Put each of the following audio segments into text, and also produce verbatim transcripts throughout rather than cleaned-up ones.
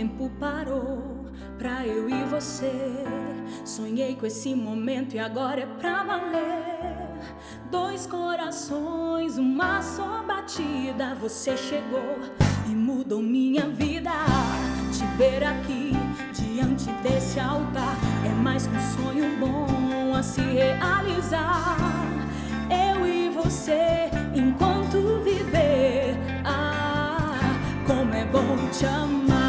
tempo parou pra eu e você. Sonhei com esse momento e agora é pra valer. Dois corações, uma só batida. Você chegou e mudou minha vida. Te ver aqui diante desse altar é mais que um sonho bom a se realizar. Eu e você enquanto viver. Ah, como é bom te amar.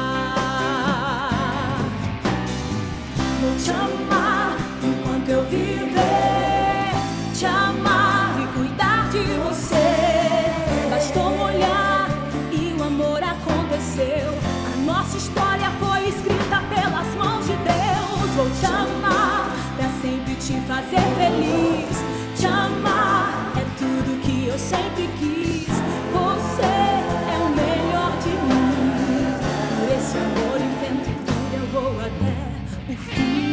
Vou te amar enquanto eu viver. Te amar e cuidar de você. Bastou um olhar e o amor aconteceu. A nossa história foi escrita pelas mãos de Deus. Vou te amar pra sempre te fazer feliz. Te amar é tudo que eu sempre quis. Você é o melhor de mim. Por esse amor enfrento tudo, eu vou até o fim.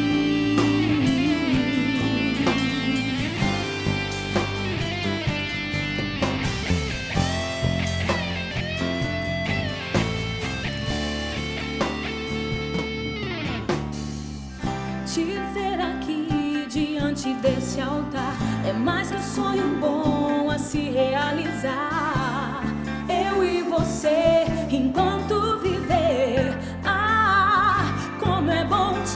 Te ver aqui diante desse altar é mais que um sonho bom a se realizar. Eu e você enquanto viver. Ah, como é bom te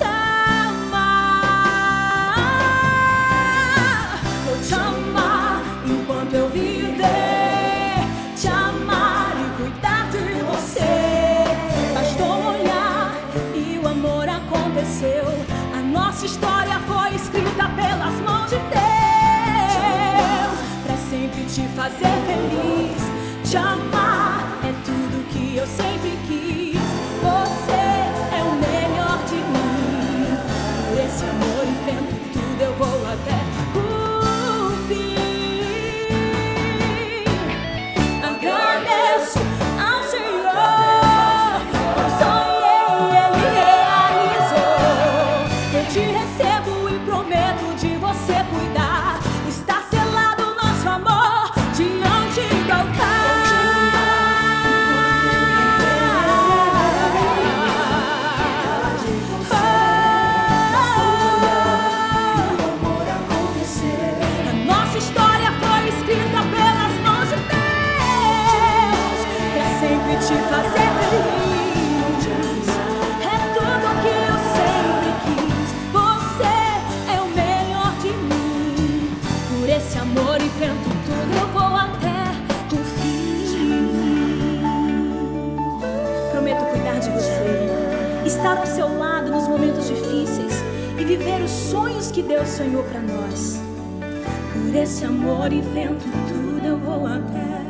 amar. Vou te amar enquanto eu viver. Te amar e cuidar de você. Bastou um olhar e o amor aconteceu. Nossa história foi escrita pelas mãos de Deus. Pra sempre te fazer feliz. Te amar é tudo que eu sempre quis. Você é o melhor de mim. Por esse amor enfrento tudo, eu vou até o fim. Agradeço ao Senhor, pois sonhei, Ele realizou. Eu te recebo e prometo de você cuidar. Está selado o nosso amor diante do altar. A nossa história foi escrita pelas mãos de Deus. Pra sempre te fazer feliz. É tudo que eu sempre quis. Você é o melhor de mim. Por esse amor enfrento tudo, eu vou até o fim. Prometo cuidar de você, estar ao seu lado nos momentos difíceis e viver os sonhos que Deus sonhou pra nós. Por esse amor enfrento tudo, eu vou até